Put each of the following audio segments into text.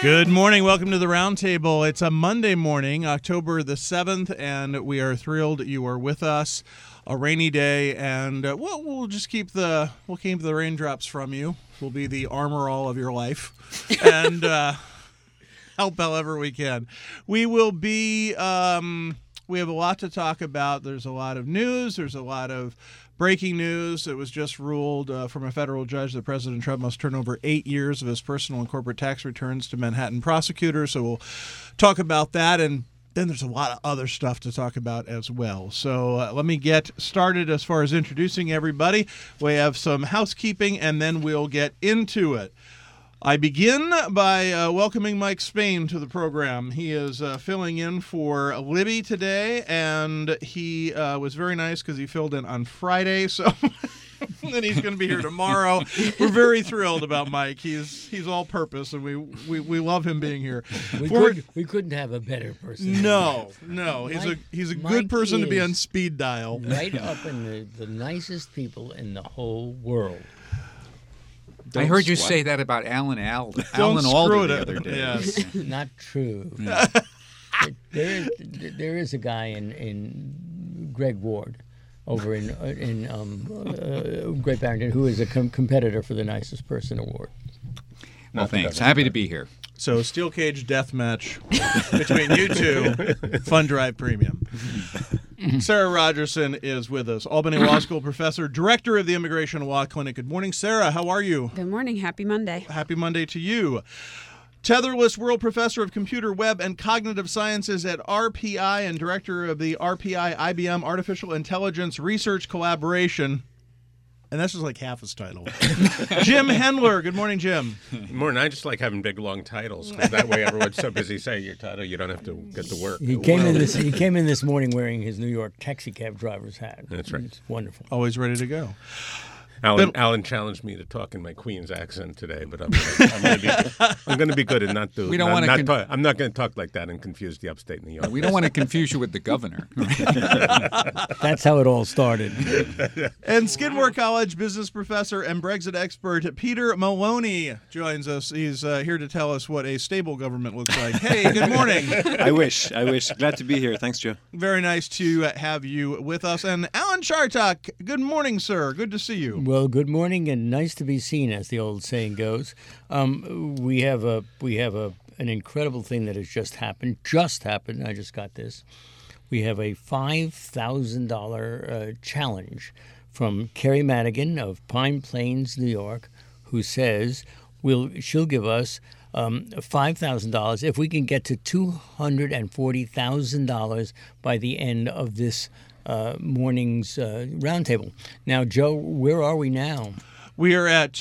Good morning. Welcome to the Roundtable. It's a Monday morning, October the 7th, and we are thrilled you are with us. A rainy day, and we'll just keep the raindrops from you. We'll be the armor all of your life, and help however we can. We will be. We have a lot to talk about. There's a lot of news. There's a lot of breaking news. It was just ruled from a federal judge that President Trump must turn over 8 years of his personal and corporate tax returns to Manhattan prosecutors. So we'll talk about that, and then there's a lot of other stuff to talk about as well. So let me get started as far as introducing everybody. We have some housekeeping, and then we'll get into it. I begin by welcoming Mike Spain to the program. He is filling in for Libby today, and he was very nice because he filled in on Friday, so then he's going to be here tomorrow. We're very thrilled about Mike. He's all purpose, and we love him being here. We couldn't have a better person. No. He's a good person to be on speed dial. Right up in the nicest people in the whole world. I heard you say that about Alan Alda the other day. Yes. Not true. Yeah. There is a guy in Greg Ward over in Great Barrington who is a competitor for the nicest person award. Well, thanks. Happy to be here. So, steel cage death match between you two, Fun Drive Premium. Sarah Rogerson is with us, Albany Law School professor, director of the Immigration Law Clinic. Good morning, Sarah. How are you? Good morning. Happy Monday. Happy Monday to you. Tetherless World Professor of Computer, Web, and Cognitive Sciences at RPI and director of the RPI IBM Artificial Intelligence Research Collaboration. And that's just like half his title. Jim Hendler. Good morning, Jim. Good morning. I just like having big, long titles. That way everyone's so busy saying your title, you don't have to get to work. He came in this morning wearing his New York taxi cab driver's hat. That's right. It's wonderful. Always ready to go. Alan challenged me to talk in my Queen's accent today, but I'm going to be good and not do. We don't want to. I'm not going to talk like that and confuse the upstate New York. We don't want to confuse you with the governor. That's how it all started. And Skidmore College business professor and Brexit expert Peter Maloney joins us. He's here to tell us what a stable government looks like. Hey, good morning. I wish. Glad to be here. Thanks, Joe. Very nice to have you with us. And Alan Chartok, good morning, sir. Good to see you. Well, good morning and nice to be seen, as the old saying goes. We have an incredible thing that has just happened. I just got this. We have a $5,000 challenge from Carrie Madigan of Pine Plains, New York, who says she'll give us $5,000 if we can get to $240,000 by the end of this morning's roundtable. Now, Joe, where are we now? We are at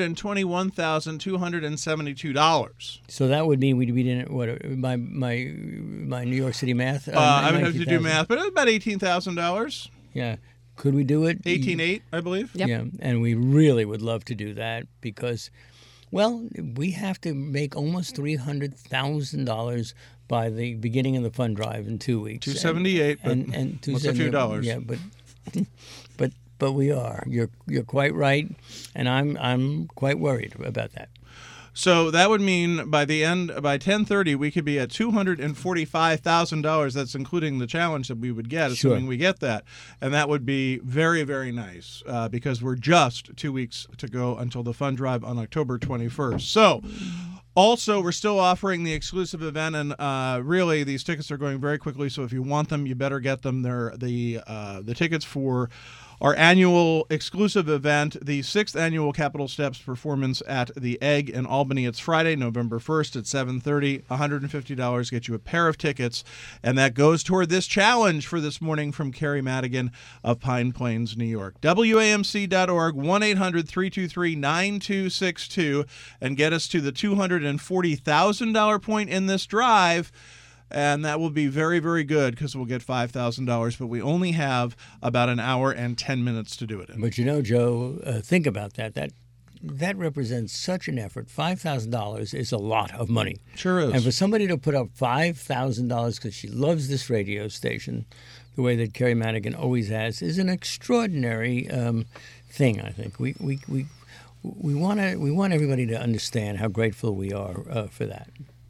$221,272. So that would mean we'd be in what my New York City math. I would have to do math, but it's about $18,000. Yeah, could we do it? 18.8, I believe. Yep. Yeah, and we really would love to do that because, well, we have to make almost $300,000 by the beginning of the fund drive in 2 weeks. 278, and what's a few dollars? Yeah, but we are. You're quite right, and I'm quite worried about that. So that would mean by 10:30 we could be at $245,000. That's including the challenge that we would get, assuming we get that, and that would be very, very nice because we're just 2 weeks to go until the fund drive on October 21st. So. Also, we're still offering the exclusive event, and really, these tickets are going very quickly. So, if you want them, you better get them. They're the tickets for our annual exclusive event, the 6th annual Capital Steps performance at the Egg in Albany. It's Friday, November 1st at 7:30. $150 gets you a pair of tickets, and that goes toward this challenge for this morning from Carrie Madigan of Pine Plains, New York. WAMC.org, 1-800-323-9262, and get us to the $240,000 point in this drive. And that will be very, very good because we'll get $5,000, but we only have about an hour and 10 minutes to do it in. But you know, Joe, think about that. That represents such an effort. $5,000 is a lot of money. Sure is. And for somebody to put up $5,000 because she loves this radio station, the way that Carrie Madigan always has, is an extraordinary thing, I think. We want everybody to understand how grateful we are for that.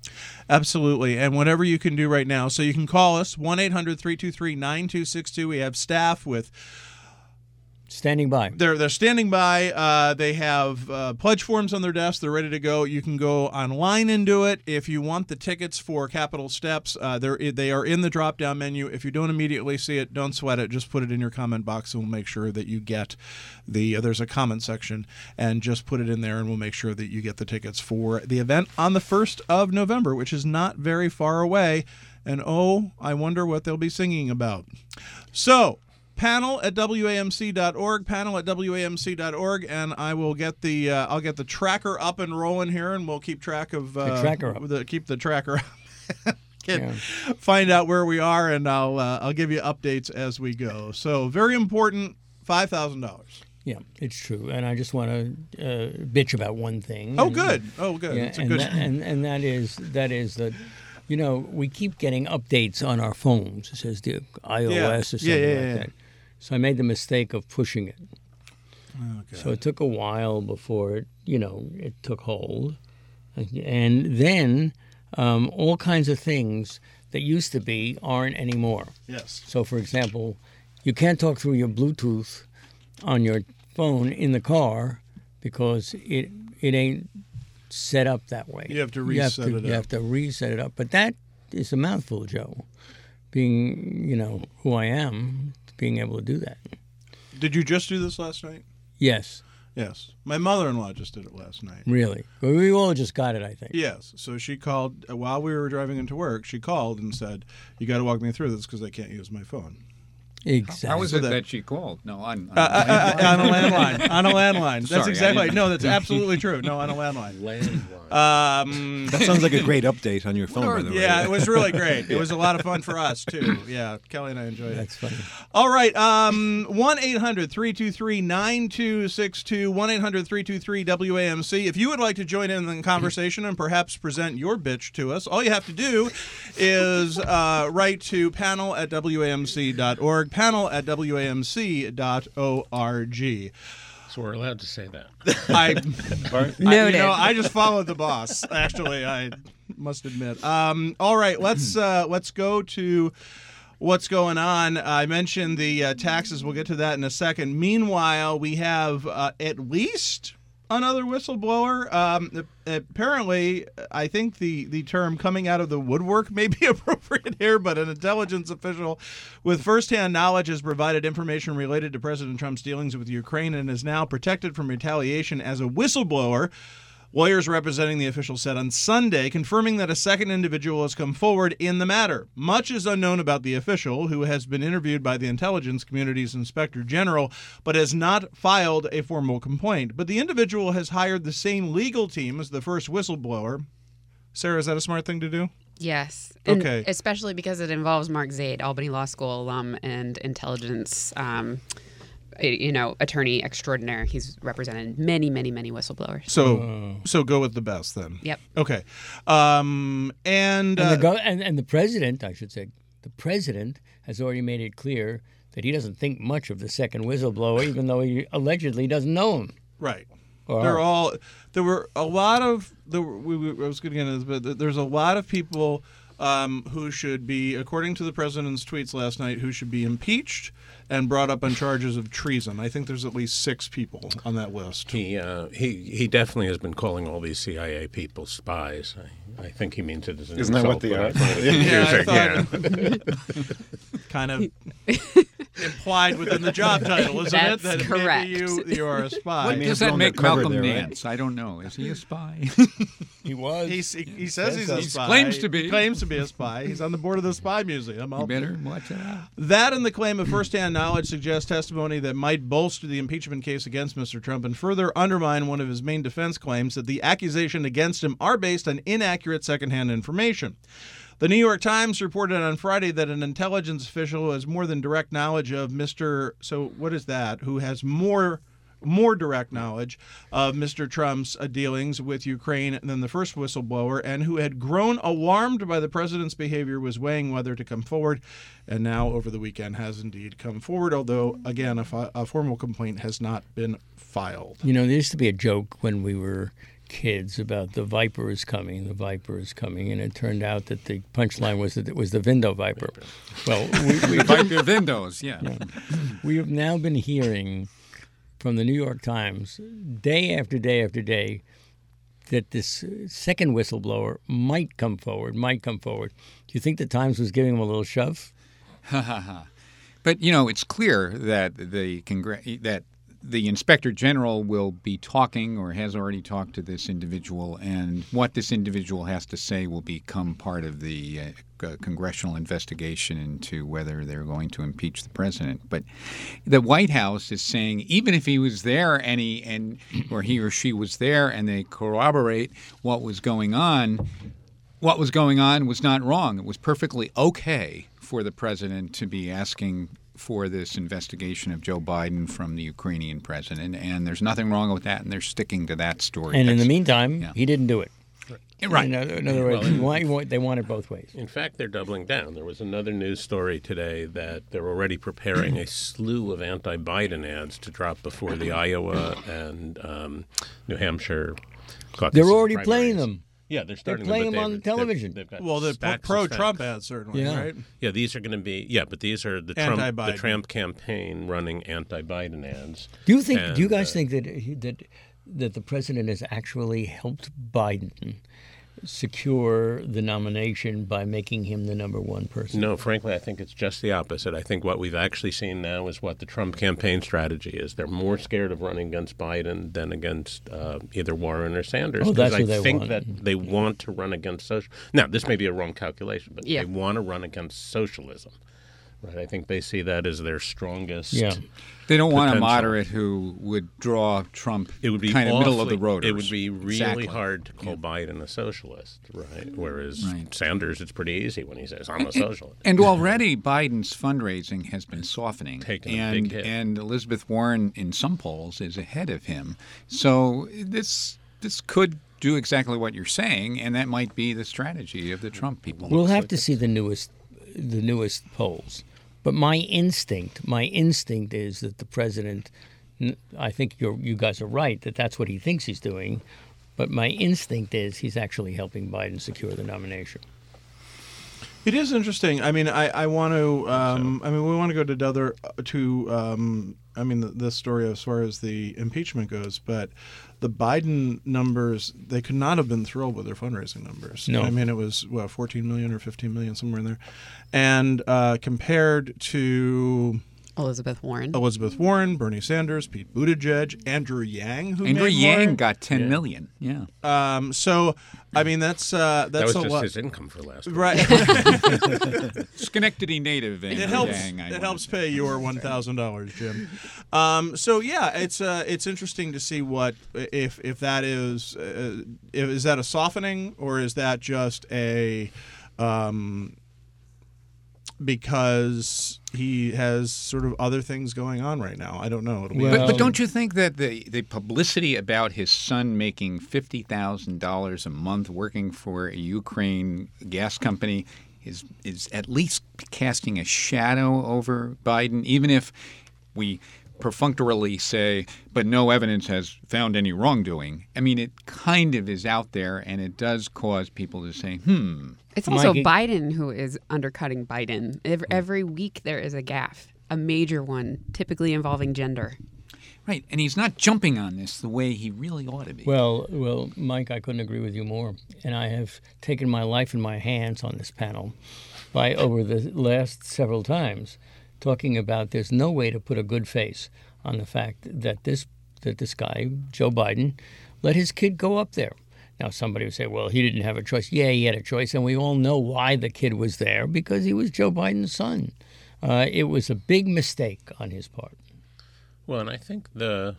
Absolutely. And whatever you can do right now. So you can call us, 1-800-323-9262. We have staff with standing by. They're standing by. They have pledge forms on their desk. They're ready to go. You can go online and do it. If you want the tickets for Capital Steps, they are in the drop-down menu. If you don't immediately see it, don't sweat it. Just put it in your comment box, and we'll make sure that you get there's a comment section, and just put it in there, and we'll make sure that you get the tickets for the event on the 1st of November, which is not very far away. And, I wonder what they'll be singing about. So, panel@WAMC.org, panel@WAMC.org, and I will get I'll get the tracker up and rolling here, and we'll keep track of the tracker up. Keep the tracker up. Find out where we are, and I'll give you updates as we go. So very important, $5,000. Yeah, it's true, and I just want to bitch about one thing. Good. Yeah, it's a good. And that is that. We keep getting updates on our phones. It says the iOS or something like that. So I made the mistake of pushing it. So it took a while before it took hold. And then all kinds of things that used to be aren't anymore. Yes. So, for example, you can't talk through your Bluetooth on your phone in the car because it ain't set up that way. You have to reset it up. You have to reset it up. But that is a mouthful, Joe. Being, who I am, being able to do that. Did you just do this last night? Yes. Yes. My mother-in-law just did it last night. Really? Well, we all just got it, I think. Yes. So she called, while we were driving into work, she called and said, you got to walk me through this because I can't use my phone. Exactly. How was it that she called? No, on a landline. On a landline. That's Sorry, exactly. No, that's absolutely true. No, on a landline. That sounds like a great update on your phone, by the way. Yeah, it was really great. It was a lot of fun for us, too. Yeah, Kelly and I enjoyed it. That's funny. All right, 1-800-323-9262, 1-800-323-WAMC. If you would like to join in the conversation and perhaps present your bitch to us, all you have to do is write to panel@WAMC.org, panel@WAMC.org. So we're allowed to say that. I just followed the boss. Actually, I must admit. All right, let's go to what's going on. I mentioned the taxes. We'll get to that in a second. Meanwhile, we have at least another whistleblower. Apparently, I think the term coming out of the woodwork may be appropriate here, but an intelligence official with firsthand knowledge has provided information related to President Trump's dealings with Ukraine and is now protected from retaliation as a whistleblower. Lawyers representing the official said on Sunday, confirming that a second individual has come forward in the matter. Much is unknown about the official, who has been interviewed by the intelligence community's inspector general, but has not filed a formal complaint. But the individual has hired the same legal team as the first whistleblower. Sarah, is that a smart thing to do? Yes. And okay. Especially because it involves Mark Zaid, Albany Law School alum and intelligence attorney extraordinaire. He's represented many, many, many whistleblowers. So go with the best then. Yep. Okay. And the president, I should say, the president has already made it clear that he doesn't think much of the second whistleblower, even though he allegedly doesn't know him. Right. There were a lot of I was going to get into this, but there's a lot of people who should be, according to the president's tweets last night, who should be impeached and brought up on charges of treason. I think there's at least 6 people on that list. He definitely has been calling all these CIA people spies. I think he means it as an Isn't insult. that what they are? Kind of implied within the job title, isn't That's it? That correct. Maybe you are a spy. What does that make Malcolm Nance? I don't know. Is he a spy? He was. He says he's a spy. Claims to be. He claims to be a spy. He's on the board of the Spy Museum. You better watch that out. That and the claim of firsthand knowledge suggests testimony that might bolster the impeachment case against Mr. Trump and further undermine one of his main defense claims that the accusation against him are based on inaccurate secondhand information. The New York Times reported on Friday that an intelligence official who has more than direct knowledge of who has more direct knowledge of Mr. Trump's dealings with Ukraine than the first whistleblower, and who had grown alarmed by the president's behavior, was weighing whether to come forward, and now over the weekend has indeed come forward, although, again, a formal complaint has not been filed. There used to be a joke when we were kids about the Viper is coming, and it turned out that the punchline was that it was the Vindo Viper. Well, Viper Vindos, yeah. We have now been hearing from the New York Times day after day after day that this second whistleblower might come forward. Do you think the Times was giving him a little shove? But, it's clear that the Inspector General will be talking or has already talked to this individual, and what this individual has to say will become part of the congressional investigation into whether they're going to impeach the president. But the White House is saying even if he was there or he or she was there and they corroborate what was going on was not wrong. It was perfectly okay for the president to be asking for this investigation of Joe Biden from the Ukrainian president, and there's nothing wrong with that, and they're sticking to that story. And in the meantime, he didn't do it. Right. In other words, they want it both ways. In fact, they're doubling down. There was another news story today that they're already preparing a slew of anti-Biden ads to drop before the Iowa and New Hampshire caucuses. They're already primaries. Playing them. Yeah, they're starting playing them on television. They've got the pro-Trump ads certainly, right? Yeah, these are going to be but these are the Trump campaign running anti-Biden ads. Do you guys think that the president has actually helped Biden secure the nomination by making him the number one person? No, frankly, I think it's just the opposite. I think what we've actually seen now is what the Trump campaign strategy is. They're more scared of running against Biden than against either Warren or Sanders. Oh, that's what I they think want. that they want to run against social. Now, this may be a wrong calculation, but Yeah. they want to run against socialism. Right, I think they see that as their strongest. Yeah. They don't want a potential. moderate who would draw Trump It would be kind of middle of the road. It would be really Exactly. hard to call Biden a socialist, right? Whereas Right. Sanders, it's pretty easy when he says, "I'm a socialist." And already Biden's fundraising has been softening, Taken a big hit. and Elizabeth Warren in some polls is ahead of him. So this could do exactly what you're saying, and that might be the strategy of the Trump people. We'll have to see the newest polls. But my instinct is that the president, I think you guys are right that that's what he thinks he's doing, but my instinct is he's actually helping Biden secure the nomination. It is interesting. I mean, I want to. We want to go to the story as far as the impeachment goes, but the Biden numbers, they could not have been thrilled with their fundraising numbers. No. I mean, it was 14 million or 15 million, somewhere in there, and compared to Elizabeth Warren, Bernie Sanders, Pete Buttigieg, Andrew Yang, Andrew Yang got 10 million. Yeah. So, I mean, that's That was a just lot. his income for last week. Right. Schenectady native Andrew It helps. Yang. It helps pay your $1,000, Jim. So yeah, it's interesting to see what if that is that a softening, or is that just a because he has sort of other things going on right now. I don't know. But don't you think that the publicity about his son making $50,000 a month working for a Ukraine gas company is at least casting a shadow over Biden, even if we perfunctorily say, but no evidence has found any wrongdoing? I mean, it kind of is out there, and it does cause people to say, It's also Biden who is undercutting Biden. Every week there is a gaffe, a major one, typically involving gender. Right, and he's not jumping on this the way he really ought to be. Well, Mike, I couldn't agree with you more. And I have taken my life in my hands on this panel by over the last several times talking about there's no way to put a good face on the fact that this guy, Joe Biden, let his kid go up there. Now, somebody would say, well, he didn't have a choice. Yeah, he had a choice, and we all know why the kid was there, because he was Joe Biden's son. It was a big mistake on his part. Well, and I think the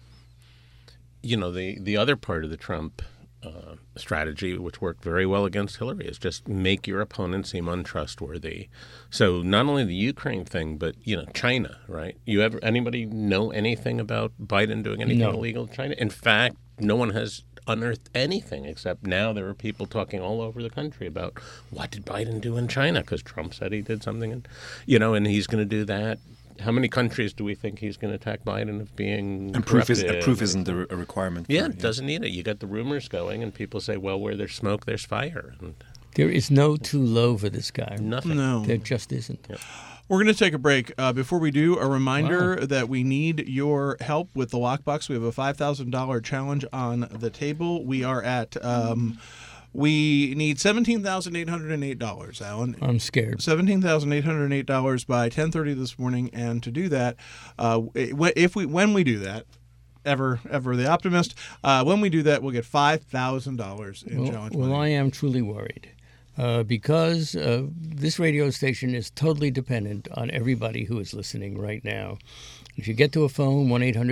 other part of the Trump strategy, which worked very well against Hillary, is just make your opponent seem untrustworthy. So not only the Ukraine thing, but China, right? Anybody know anything about Biden doing anything illegal in China? In fact, no one has unearthed anything, except now there are people talking all over the country about what did Biden do in China, because Trump said he did something, and he's going to do that. how many countries do we think he's going to attack Biden of being and proof isn't a requirement. Yeah, it doesn't need it. You got the rumors going, and people say, well, where there's smoke, there's fire. And there is no too low for this guy. Nothing. No. There just isn't. Yep. We're going to take a break. Before we do, a reminder that we need your help with the lockbox. We have a $5,000 challenge on the table. We are at, we need $17,808, Alan. I'm scared. $17,808 by 10:30 this morning. And to do that, when we do that, ever the optimist, when we do that, we'll get $5,000 in challenge money. Well, I am truly worried. Because this radio station is totally dependent on everybody who is listening right now. If you get to a phone,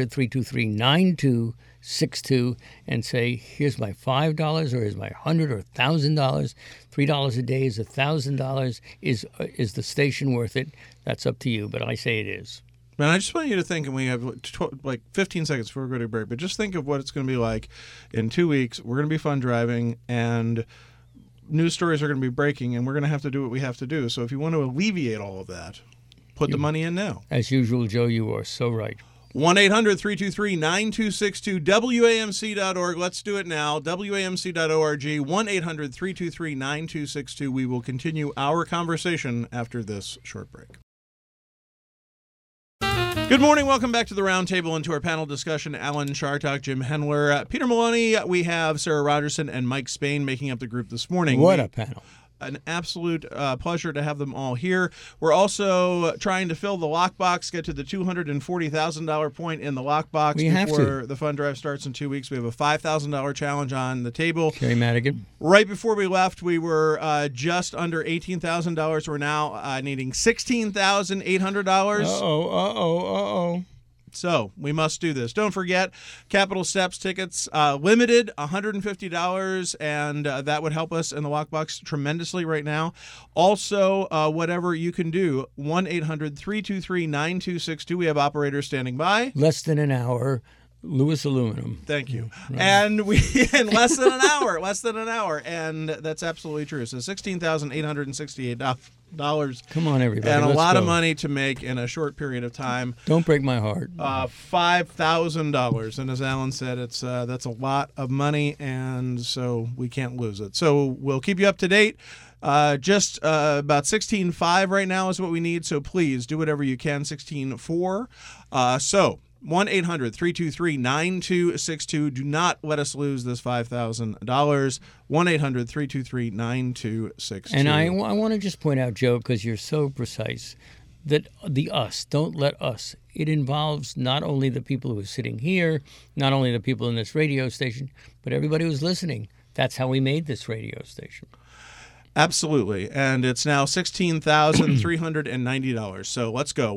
1-800-323-9262, and say, here's my $5 or here's my $100 or $1,000, $3 a day is $1,000, is the station worth it? That's up to you, but I say it is. Man, I just want you to think, and we have like 15 seconds before we go to break, but just think of what it's going to be like in 2 weeks. We're going to be fun driving, and news stories are going to be breaking, and we're going to have to do what we have to do. So if you want to alleviate all of that, put the money in now. As usual, Joe, you are so right. 1-800-323-9262, WAMC.org. Let's do it now. WAMC.org, 1-800-323-9262. We will continue our conversation after this short break. Good morning. Welcome back to the Roundtable and to our panel discussion. Alan Chartock, Jim Hendler, Peter Maloney. We have Sarah Rogerson and Mike Spain making up the group this morning. What a panel. An absolute pleasure to have them all here. We're also trying to fill the lockbox, get to the $240,000 point in the lockbox before the fund drive starts in 2 weeks. We have a $5,000 challenge on the table. Kerry Madigan. Right before we left, we were just under $18,000. We're now needing $16,800. Uh-oh. So we must do this. Don't forget, Capital Steps tickets, limited, $150, and that would help us in the lockbox tremendously right now. Also, whatever you can do, 1-800-323-9262. We have operators standing by. Less than an hour. Lewis Aluminum. Thank you. Right. And we in less than an hour, and that's absolutely true. So $16,868. Come on, everybody. And a lot of money to make in a short period of time. Don't break my heart. $5,000, and as Alan said, it's that's a lot of money, and so we can't lose it. So we'll keep you up to date. Just about 16.5 right now is what we need. So please do whatever you can. 16.4. So 1-800-323-9262. Do not let us lose this $5,000. 1-800-323-9262. And I want to just point out, Joe, because you're so precise, that the us, don't let us. It involves not only the people who are sitting here, not only the people in this radio station, but everybody who's listening. That's how we made this radio station. Absolutely. And it's now $16,390. So let's go.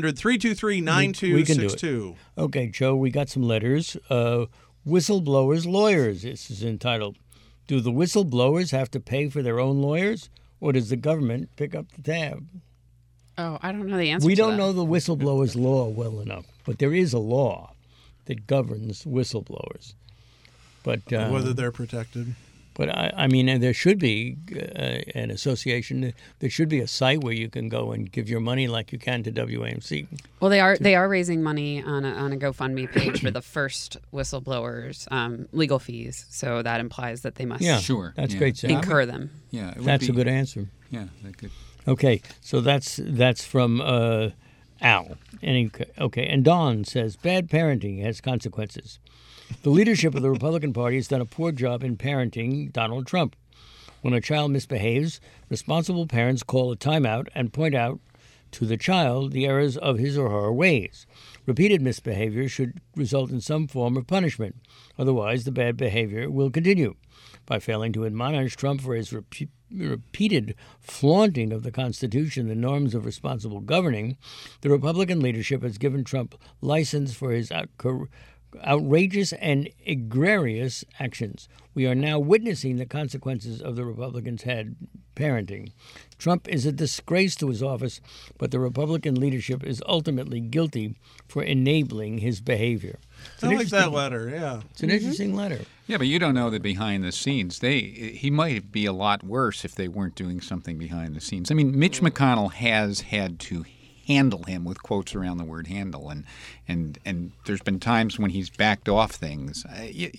1-800-323-9262. Okay, Joe, we got some letters. Whistleblowers' lawyers, this is entitled. Do the whistleblowers have to pay for their own lawyers, or does the government pick up the tab? Oh, I don't know the answer We to don't that. know the whistleblowers' law well enough, but there is a law that governs whistleblowers. But whether they're protected. But, I mean, there should be an association. There should be a site where you can go and give your money like you can to WAMC. Well, they are raising money on a GoFundMe page for the first whistleblowers' legal fees. So that implies that they must That's great. incur them. Yeah, that's a good answer. Yeah, that could. Okay, so that's from Al. And Don says, bad parenting has consequences. The leadership of the Republican Party has done a poor job in parenting Donald Trump. When a child misbehaves, responsible parents call a timeout and point out to the child the errors of his or her ways. Repeated misbehavior should result in some form of punishment. Otherwise, the bad behavior will continue. By failing to admonish Trump for his repeated flaunting of the Constitution and norms of responsible governing, the Republican leadership has given Trump license for his outrageous and egregious actions. We are now witnessing the consequences of the Republicans' had parenting. Trump is a disgrace to his office, but the Republican leadership is ultimately guilty for enabling his behavior. I like that letter, yeah. It's an interesting letter. Yeah, but you don't know that behind the scenes. He might be a lot worse if they weren't doing something behind the scenes. I mean, Mitch McConnell has had to handle him, with quotes around the word handle. And there's been times when he's backed off things. It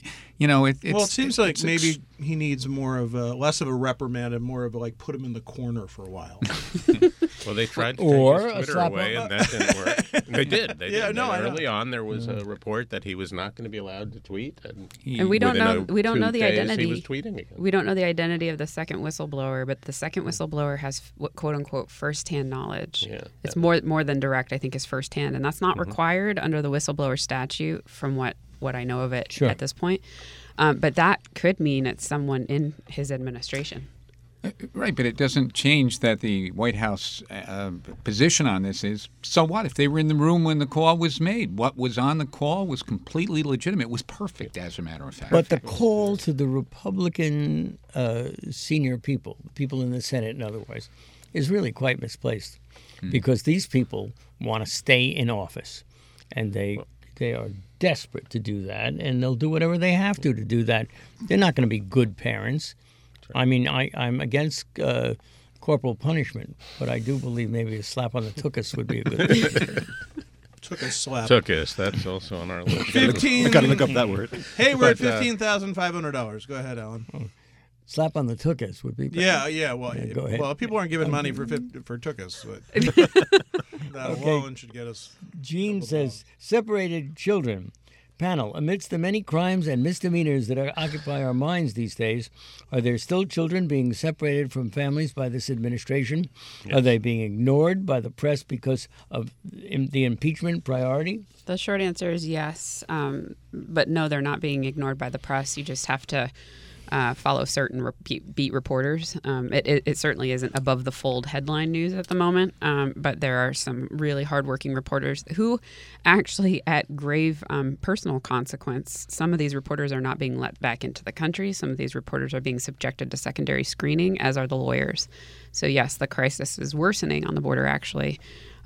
seems like maybe he needs more of less of a reprimand and more of a, like, put him in the corner for a while. Well, they tried to take his Twitter away, and that didn't work. They did. Early on, there was a report that he was not going to be allowed to tweet, and we don't know. We don't know the identity. He was tweeting again. We don't know the identity of the second whistleblower, but the second whistleblower has quote unquote firsthand knowledge. Yeah, it's more than direct. I think is firsthand, and that's not required under the whistleblower statute, from what I know of it at this point. But that could mean it's someone in his administration. Right, but it doesn't change that the White House position on this is, so what? If they were in the room when the call was made, what was on the call was completely legitimate. It was perfect, as a matter of fact. But the call to the Republican senior people in the Senate and otherwise, is really quite misplaced, because these people want to stay in office, and they are desperate to do that, and they'll do whatever they have to do that. They're not going to be good parents. I mean, I'm against corporal punishment, but I do believe maybe a slap on the tuchus would be a good thing. Tuchus slap. Tuchus, that's also on our list. I got to look up that word. Hey, we're at $15,500. Go ahead, Alan. Slap on the tuchus would be better. Yeah. Well, go ahead. Well, people aren't giving money for tuchus, but that alone should get us. Gene says, separated children. Panel, amidst the many crimes and misdemeanors that occupy our minds these days, are there still children being separated from families by this administration? Yes. Are they being ignored by the press because of the impeachment priority? The short answer is yes, but no, they're not being ignored by the press. You just have to follow certain beat reporters. It certainly isn't above the fold headline news at the moment, but there are some really hardworking reporters who actually, at grave personal consequence, some of these reporters are not being let back into the country. Some of these reporters are being subjected to secondary screening, as are the lawyers. So yes, the crisis is worsening on the border, actually.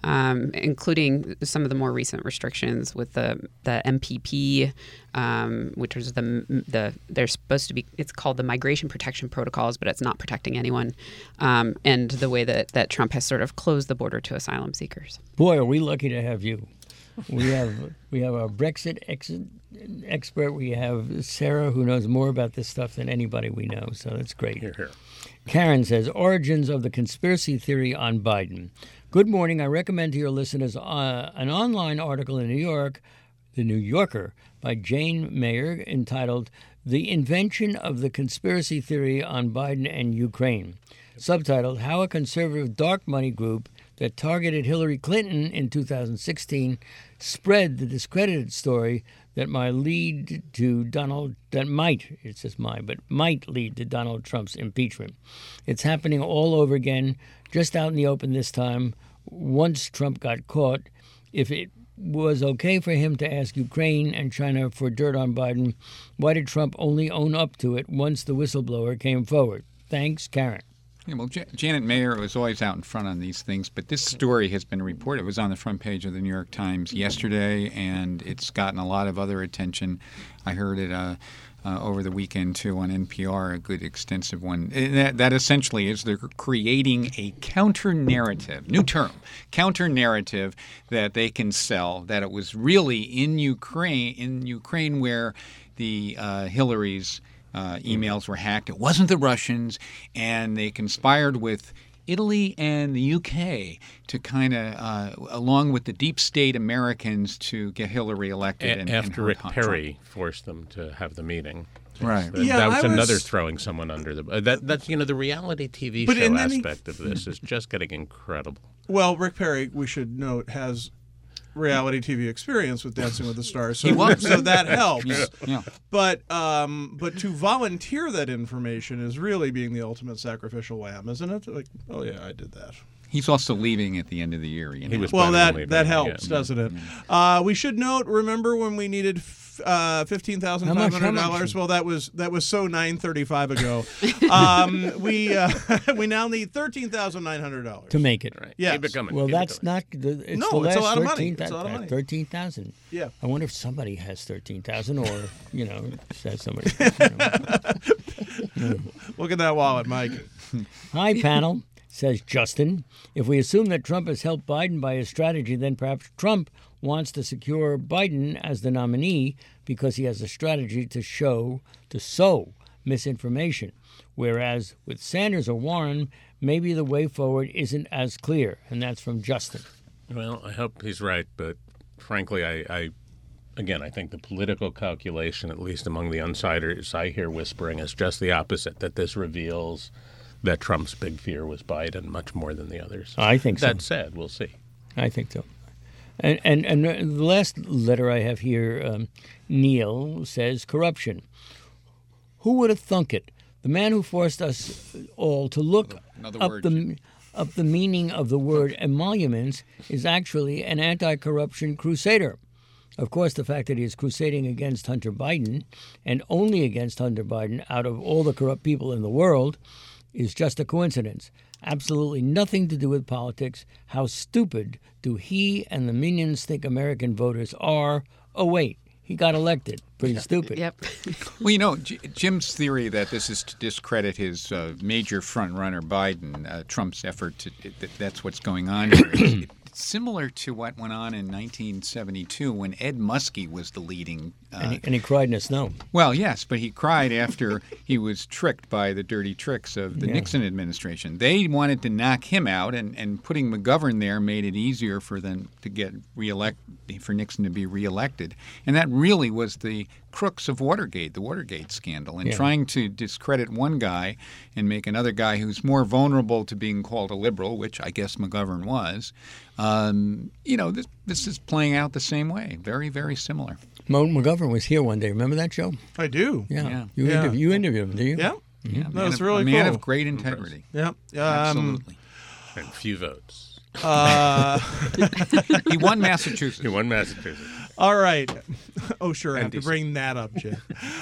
Including some of the more recent restrictions with the MPP, which was they're supposed to be, it's called the Migration Protection Protocols, but it's not protecting anyone, and the way that Trump has sort of closed the border to asylum seekers. Boy, are we lucky to have you. We have our Brexit expert. We have Sarah, who knows more about this stuff than anybody we know, so that's great. Here. Karen says, origins of the conspiracy theory on Biden. Good morning. I recommend to your listeners an online article in The New Yorker, by Jane Mayer, entitled The Invention of the Conspiracy Theory on Biden and Ukraine, subtitled How a Conservative Dark Money Group that targeted Hillary Clinton in 2016 spread the discredited story that might lead to Donald Trump's impeachment. It's happening all over again, just out in the open this time. Once Trump got caught, if it was okay for him to ask Ukraine and China for dirt on Biden, why did Trump only own up to it once the whistleblower came forward? Thanks, Karen. Yeah, well, Janet Mayer was always out in front on these things, but this story has been reported. It was on the front page of the New York Times yesterday, and it's gotten a lot of other attention. I heard it over the weekend, too, on NPR, a good extensive one. That essentially is they're creating a counter-narrative, new term, counter-narrative that they can sell, that it was really in Ukraine where the Hillary's emails were hacked. It wasn't the Russians, and they conspired with Italy and the UK to kind of, along with the deep state Americans, to get Hillary elected. After Rick Perry forced them to have the meeting. Right. That was another throwing someone under the... That's the reality TV show aspect of this is just getting incredible. Well, Rick Perry, we should note, has reality TV experience with Dancing with the Stars, so that helps. Yeah. But to volunteer that information is really being the ultimate sacrificial lamb, isn't it? Like, oh yeah, I did that. He's also leaving at the end of the year. You know? That helps, doesn't it? We should note. Remember when we needed $15,500? Well, that was so 9:35 ago. We now need $13,900 to make it. Right. Yeah. Well, that's not. It's a lot of money. It's a lot of money. 13,000. Yeah. I wonder if somebody has 13,000, or says somebody. Look at that wallet, Mike. Hi, panel. Says Justin, if we assume that Trump has helped Biden by his strategy, then perhaps Trump wants to secure Biden as the nominee because he has a strategy to sow misinformation. Whereas with Sanders or Warren, maybe the way forward isn't as clear. And that's from Justin. Well, I hope he's right, but frankly, I think the political calculation, at least among the insiders I hear whispering, is just the opposite, that this reveals that Trump's big fear was Biden much more than the others. I think so. That said, we'll see. I think so. And the last letter I have here, Neil says, corruption. Who would have thunk it? The man who forced us all to look up the meaning of the word emoluments is actually an anti-corruption crusader. Of course, the fact that he is crusading against Hunter Biden, and only against Hunter Biden out of all the corrupt people in the world, is just a coincidence. Absolutely nothing to do with politics. How stupid do he and the minions think American voters are? Oh, wait, he got elected. Pretty stupid. Yep. Well, Jim's theory that this is to discredit his major frontrunner Biden, Trump's effort that's what's going on here. It's similar to what went on in 1972 when Ed Muskie was the leading. And he cried in the snow. Well, yes, but he cried after he was tricked by the dirty tricks of the Nixon administration. They wanted to knock him out, and putting McGovern there made it easier for them to get for Nixon to be reelected. And that really was the crux of Watergate, the Watergate scandal, and trying to discredit one guy and make another guy who's more vulnerable to being called a liberal, which I guess McGovern was. This is playing out the same way. Very, very similar. McGovern was here one day. Remember that show? I do. Yeah. You interviewed him, do you? Yeah. Yeah, no, it's really cool. A man cool. of great integrity. Yeah. Absolutely. And few votes. He won Massachusetts. All right. Oh, sure. I have to bring that up, Jim.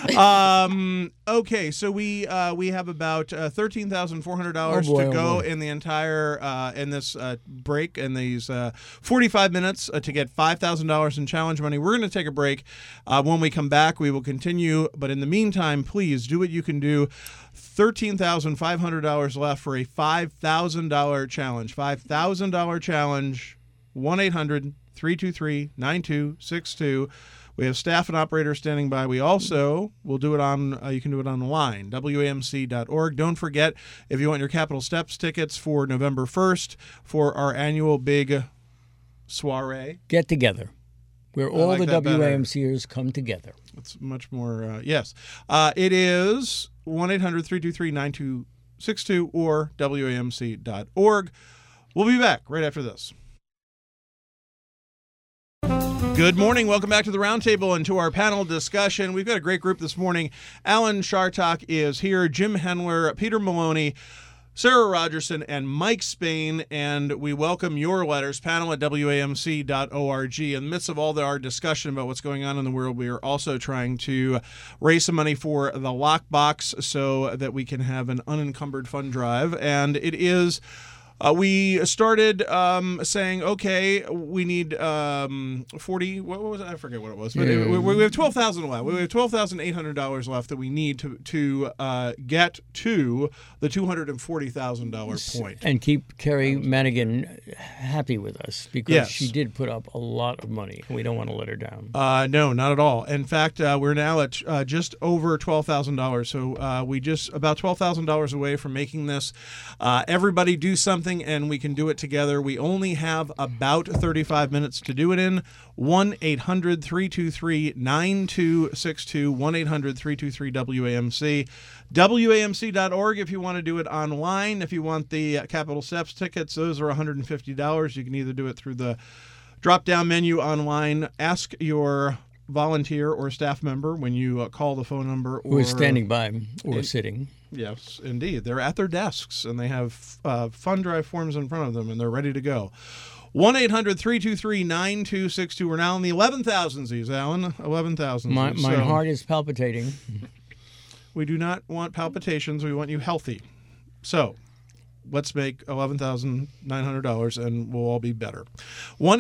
Okay, so we have about $13,400 to go in the entire in this break, in these 45 minutes to get $5,000 in challenge money. We're going to take a break. When we come back, we will continue. But in the meantime, please do what you can do. $13,500 left for a $5,000 challenge. $5,000 challenge. 1-800-323-9262. We have staff and operators standing by. We also will do it on, you can do it online, WAMC.org. Don't forget, if you want your Capitol Steps tickets for November 1st for our annual big soiree. Get together, where all the WAMCers come together. It's much more, yes. It is 1-800-323-9262 or WAMC.org. We'll be back right after this. Good morning. Welcome back to the Roundtable and to our panel discussion. We've got a great group this morning. Alan Chartock is here, Jim Hendler, Peter Maloney, Sarah Rogerson, and Mike Spain. And we welcome your letters, panel at WAMC.org. In the midst of all our discussion about what's going on in the world, we are also trying to raise some money for the Lockbox so that we can have an unencumbered fund drive. And it is... we started saying, okay, we need 40. What was it? I forget what it was. But we have $12,000 left. We have $12,800 left that we need to get to the $240,000 point. And keep Kerry Madigan happy with us because she did put up a lot of money. We don't want to let her down. No, not at all. In fact, we're now at just over $12,000. So we just about $12,000 away from making this. Everybody do something. And we can do it together. We only have about 35 minutes to do it in. 1-800-323-9262. 1-800-323-WAMC. WAMC.org if you want to do it online. If you want the Capitol Steps tickets, those are $150. You can either do it through the drop-down menu online. Ask your volunteer or staff member when you call the phone number. Who is standing by or sitting. Yes, indeed. They're at their desks, and they have fund drive forms in front of them, and they're ready to go. 1-800-323-9262. We're now in the 11,000s, Alan. 11,000s. My heart is palpitating. We do not want palpitations. We want you healthy. So let's make $11,900, and we'll all be better.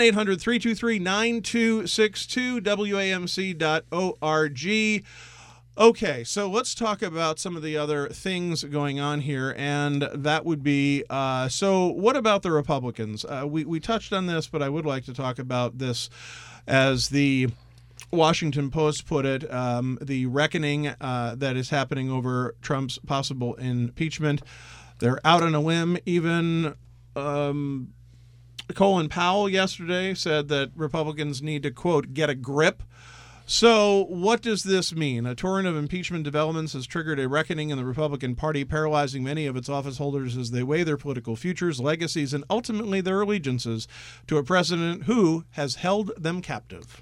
1-800-323-9262, WAMC.org. Okay, so let's talk about some of the other things going on here, and that would be, so what about the Republicans? We touched on this, but I would like to talk about this as the Washington Post put it, the reckoning that is happening over Trump's possible impeachment. They're out on a limb. Even Colin Powell yesterday said that Republicans need to, quote, get a grip. So what does this mean? A torrent of impeachment developments has triggered a reckoning in the Republican Party, paralyzing many of its office holders as they weigh their political futures, legacies, and ultimately their allegiances to a president who has held them captive.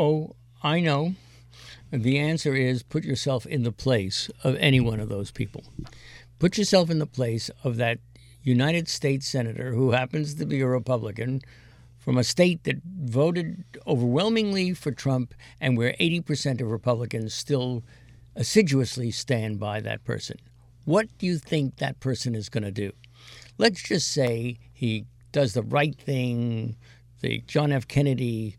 I know. The answer is put yourself in the place of any one of those people. Put yourself in the place of that United States senator who happens to be a Republican from a state that voted overwhelmingly for Trump and where 80% of Republicans still assiduously stand by that person. What do you think that person is going to do? Let's just say he does the right thing, the John F. Kennedy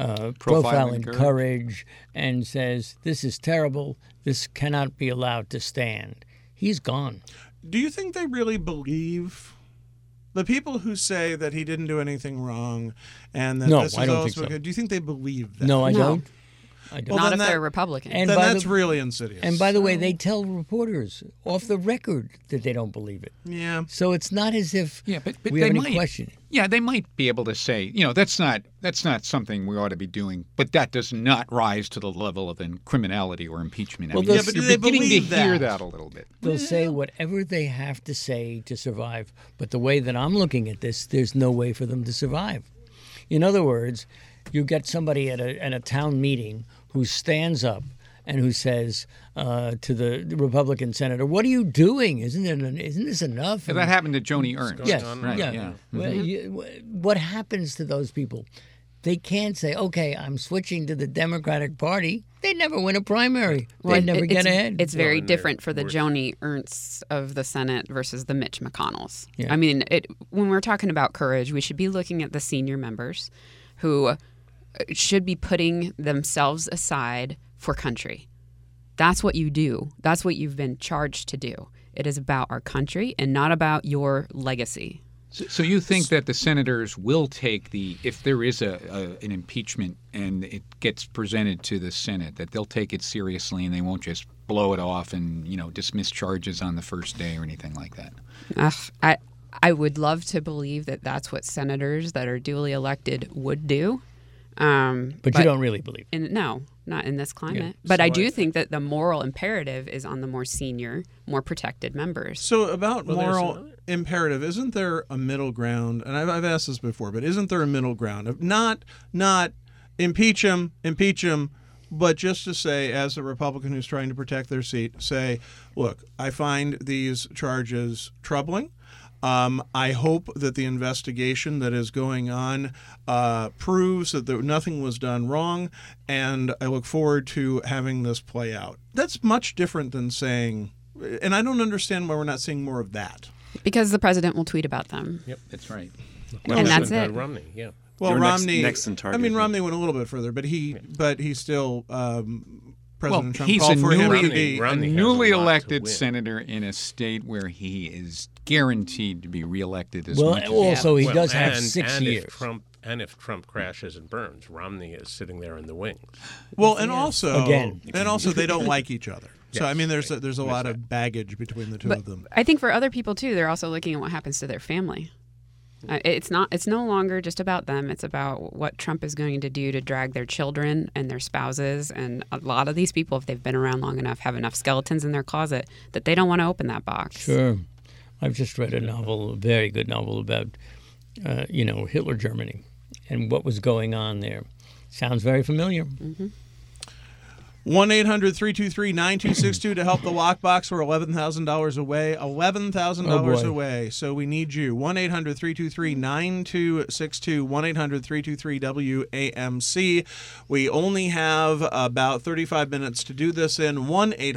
profile in courage, and says, this is terrible, this cannot be allowed to stand. He's gone. Do you think they really believe the people who say that he didn't do anything wrong and that this is I don't also think so. do you think they believe that? No, I No. don't. I don't. Well, Not if then they're Republicans. And then by that's really insidious. And by the way, they tell reporters off the record that they don't believe it. Yeah. So it's not as if but we they have any might. question. Yeah, they might be able to say, that's not something we ought to be doing, but that does not rise to the level of criminality or impeachment. Well, you're but do they beginning to believe hear that? that a little bit. They'll say whatever they have to say to survive. But the way that I'm looking at this, there's no way for them to survive. In other words, you get somebody at a town meeting who stands up and who says to the Republican senator, "What are you doing? Isn't this enough?" That happened to Joni Ernst. Yes, right. yeah. Yeah. Well, what happens to those people? They can't say, "Okay, I'm switching to the Democratic Party." They never win a primary. They never get ahead. It's very and they're different for the worse. Joni Ernsts of the Senate versus the Mitch McConnells. Yeah. I mean, when we're talking about courage, we should be looking at the senior members who should be putting themselves aside for country. That's what you do. That's what you've been charged to do. It is about our country and not about your legacy. So you think that the senators will take if there is an impeachment and it gets presented to the Senate, that they'll take it seriously and they won't just blow it off and dismiss charges on the first day or anything like that? I would love to believe that that's what senators that are duly elected would do. but you don't really believe it. No, not in this climate. Yeah. But So I do think that the moral imperative is on the more senior, more protected members. So about there's moral another- imperative, isn't there a middle ground? And I've asked this before, but isn't there a middle ground of not impeach him, but just to say, as a Republican who's trying to protect their seat, say, look, I find these charges troubling. I hope that the investigation that is going on proves that nothing was done wrong, and I look forward to having this play out. That's much different than saying, and I don't understand why we're not seeing more of that. Because the president will tweet about them. Yep, that's right. And that's it. Romney, yeah. Well, You're Romney. next in target. I mean, Romney went a little bit further, but he still. President Trump he's called a for him newly- to be. Romney A has newly a lot to elected win. senator in a state where he is guaranteed to be reelected as Well, much as also he Well, does have and- 6 and years. If Trump crashes and burns, Romney is sitting there in the wings. Well, and also Again. they don't like each other. So I mean, there's a lot of baggage between the two of them. I think for other people too, they're also looking at what happens to their family. It's no longer just about them. It's about what Trump is going to do to drag their children and their spouses. And a lot of these people, if they've been around long enough, have enough skeletons in their closet that they don't want to open that box. Sure. I've just read a novel, a very good novel about, Hitler Germany and what was going on there. Sounds very familiar. 1-800-323-9262 to help the lockbox. We're $11,000 away. $11,000 boy. away. So we need you. 1-800-323-9262. 1-800-323-WAMC. We only have about 35 minutes to do this in.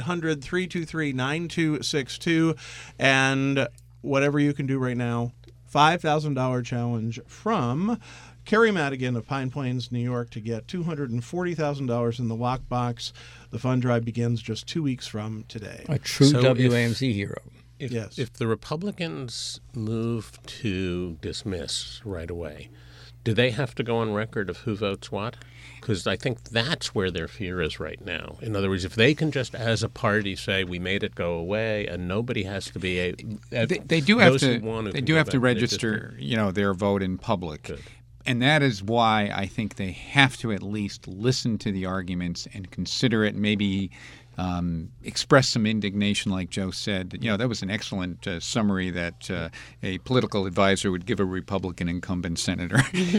1-800-323-9262. And whatever you can do right now, $5,000 challenge from Kerry Madigan of Pine Plains, New York, to get $240,000 in the lockbox. The fund drive begins just 2 weeks from today. A true WAMC hero. If the Republicans move to dismiss right away, do they have to go on record of who votes what? Because I think that's where their fear is right now. In other words, if they can just, as a party, say we made it go away, and nobody has to be they do have to register, their vote in public. Good. And that is why I think they have to at least listen to the arguments and consider it, maybe express some indignation, like Joe said. That was an excellent summary that a political advisor would give a Republican incumbent senator.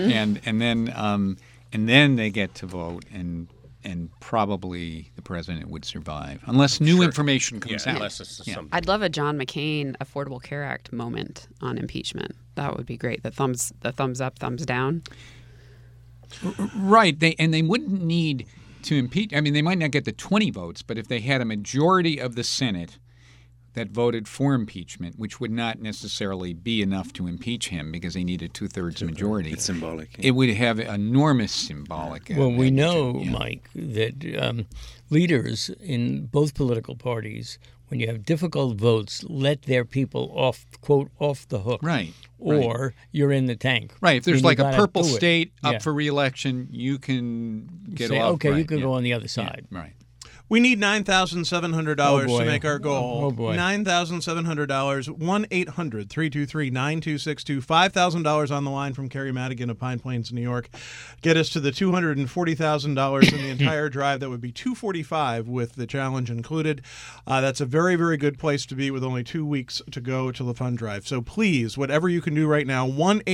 And then they get to vote, and probably the president would survive, unless new information comes out. Unless it's something. I'd love a John McCain Affordable Care Act moment on impeachment. That would be great. The thumbs up, thumbs down. Right. They wouldn't need to impeach. I mean, they might not get the 20 votes, but if they had a majority of the Senate that voted for impeachment, which would not necessarily be enough to impeach him because they needed two-thirds majority. It's symbolic. It would have enormous symbolic. Well, we know, Mike, that leaders in both political parties, when you have difficult votes, let their people off, quote, off the hook. Right. Or you're in the tank. Right. If there's like a purple do it. state up for re-election, you can get Say, off. okay, right. you can go on the other side. Yeah. Right. We need $9,700 to make our goal. Oh, boy. $9,700, 1-800-323-9262. $5,000 on the line from Kerry Madigan of Pine Plains, New York. Get us to the $240,000 in the entire drive. That would be $245,000 with the challenge included. That's a very, very good place to be with only 2 weeks to go to the fund drive. So please, whatever you can do right now,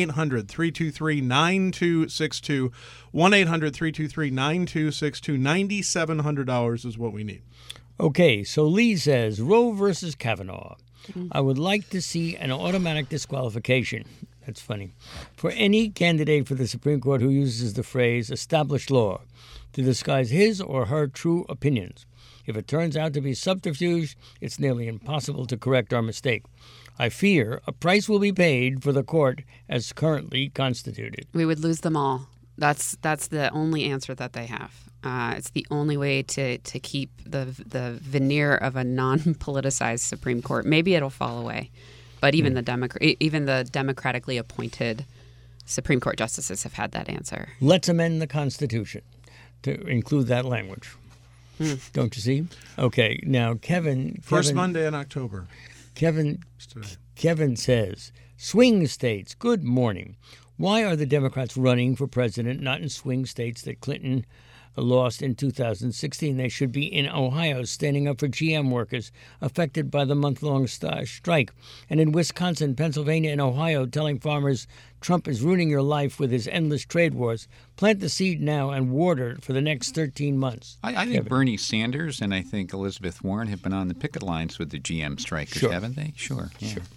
1-800-323-9262. 1-800-323-9262. $9,700 is what we need. Okay, so Lee says, Roe versus Kavanaugh. I would like to see an automatic disqualification. That's funny. For any candidate for the Supreme Court who uses the phrase established law to disguise his or her true opinions. If it turns out to be subterfuge, it's nearly impossible to correct our mistake. I fear a price will be paid for the court as currently constituted. We would lose them all. That's the only answer that they have. It's the only way to keep the veneer of a non-politicized Supreme Court. Maybe it'll fall away, but even the democratically appointed Supreme Court justices have had that answer. Let's amend the Constitution to include that language. Don't you see? Okay, now Kevin. First Monday in October. Kevin says, swing states, good morning. Why are the Democrats running for president not in swing states that Clinton lost in 2016? They should be in Ohio standing up for GM workers affected by the month-long strike, and in Wisconsin, Pennsylvania, and Ohio telling farmers Trump is ruining your life with his endless trade wars. Plant the seed now and water it for the next 13 months. I think Bernie Sanders and I think Elizabeth Warren have been on the picket lines with the GM strikers, haven't they? Sure. Yeah. Sure.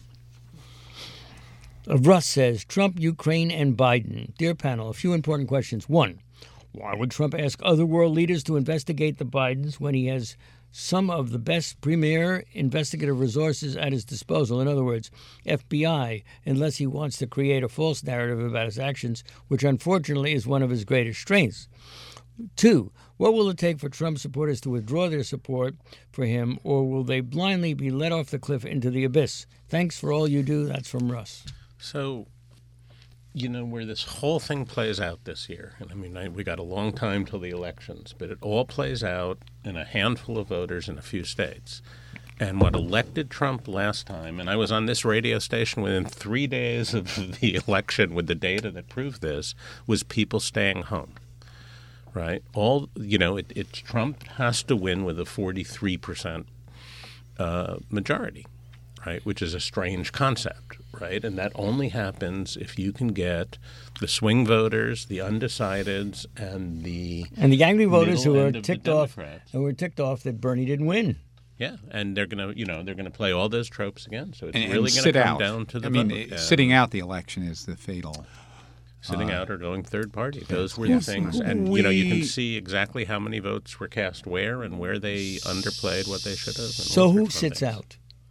Russ says, Trump, Ukraine, and Biden. Dear panel, a few important questions. 1, why would Trump ask other world leaders to investigate the Bidens when he has some of the best premier investigative resources at his disposal? In other words, FBI, unless he wants to create a false narrative about his actions, which unfortunately is one of his greatest strengths. 2, what will it take for Trump supporters to withdraw their support for him, or will they blindly be led off the cliff into the abyss? Thanks for all you do. That's from Russ. So, where this whole thing plays out this year, and I mean, we got a long time till the elections, but it all plays out in a handful of voters in a few states. And what elected Trump last time, and I was on this radio station within 3 days of the election with the data that proved this, was people staying home. Right? It's Trump has to win with a 43% majority, right? Which is a strange concept, right? And that only happens if you can get the swing voters, the undecideds, and the angry voters who are ticked off that Bernie didn't win. Yeah, and they're gonna play all those tropes again. So it's really going to come down to the vote. Sitting out the election is the fatal. Sitting out or going third party. Those were the things. And, you can see exactly how many votes were cast where and where they underplayed what they should have. So who sits out?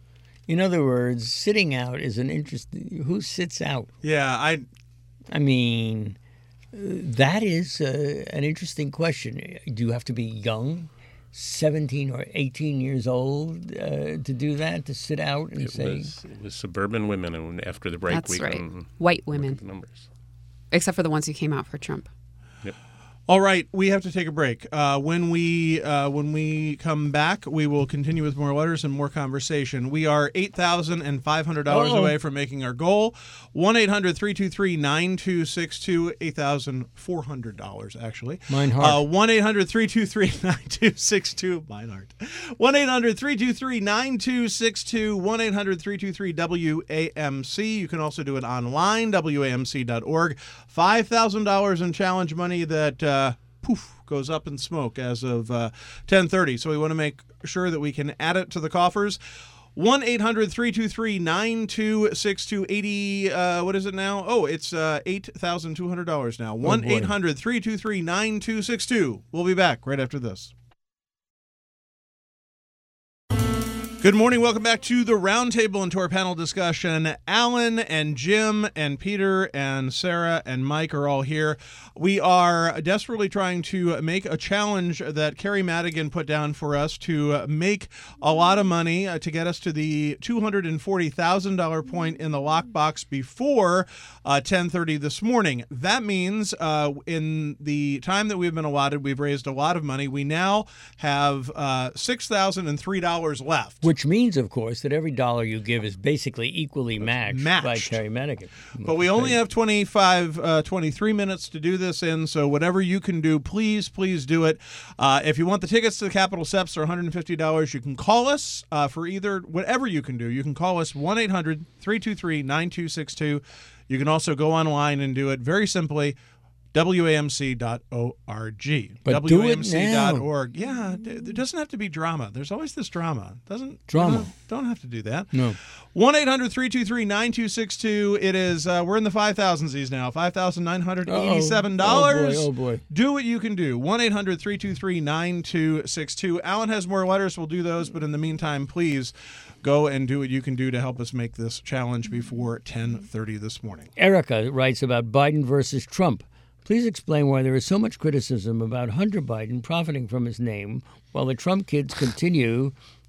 In other words, sitting out is an interesting. Who sits out? Yeah, I mean, that is an interesting question. Do you have to be young, 17 or 18 years old, to do that? To sit out and say it was suburban women, and after the break, That's we right. can White look at women, the numbers. except for the ones who came out for Trump. Yep. All right, we have to take a break. When we come back, we will continue with more letters and more conversation. We are $8,500 away from making our goal. 1-800-323-9262, $8,400 actually. Meinhardt. 1-800-323-9262, Meinhardt. 1-800-323-9262, 1-800-323-WAMC. You can also do it online, WAMC.org. $5,000 in challenge money that goes up in smoke as of 10:30. So we want to make sure that we can add it to the coffers. 1-800-323-9262, 80, what is it now? Oh, it's $8,200 now. 1-800-323-9262. We'll be back right after this. Good morning. Welcome back to the Roundtable and to our panel discussion. Alan and Jim and Peter and Sarah and Mike are all here. We are desperately trying to make a challenge that Carrie Madigan put down for us to make a lot of money to get us to the $240,000 point in the lockbox before 10:30 this morning. That means in the time that we've been allotted, we've raised a lot of money. We now have $6,003 left. Which means, of course, that every dollar you give is basically equally matched. By Carrie Madigan. But we only have 23 minutes to do this in, so whatever you can do, please do it. If you want the tickets to the Capitol Steps, they're $150. You can call us for either, whatever you can do. You can call us 1-800-323-9262. You can also go online and do it very simply. WAMC.org. But WAMC.org. Yeah, there doesn't have to be drama. There's always this drama. Don't have to do that. No. 1-800-323-9262. It is, we're in the 5,000s now. $5,987. Oh boy. Do what you can do. 1-800-323-9262. Alan has more letters. We'll do those. But in the meantime, please go and do what you can do to help us make this challenge before 10:30 this morning. Erica writes about Biden versus Trump. Please explain why there is so much criticism about Hunter Biden profiting from his name while the Trump kids continue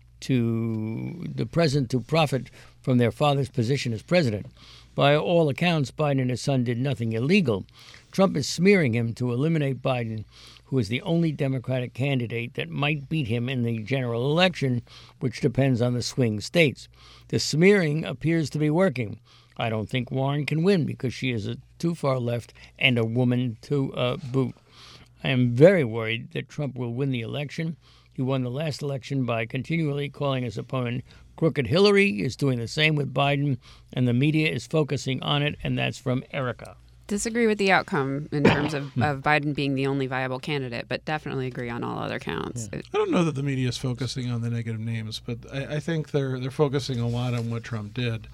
to profit from their father's position as president. By all accounts, Biden and his son did nothing illegal. Trump is smearing him to eliminate Biden, who is the only Democratic candidate that might beat him in the general election, which depends on the swing states. The smearing appears to be working. I don't think Warren can win because she is too far left and a woman to boot. I am very worried that Trump will win the election. He won the last election by continually calling his opponent crooked. Hillary is doing the same with Biden, and the media is focusing on it, and that's from Erica. Disagree with the outcome in terms of Biden being the only viable candidate, but definitely agree on all other counts. I don't know that the media is focusing on the negative names, but I think they're focusing a lot on what Trump did.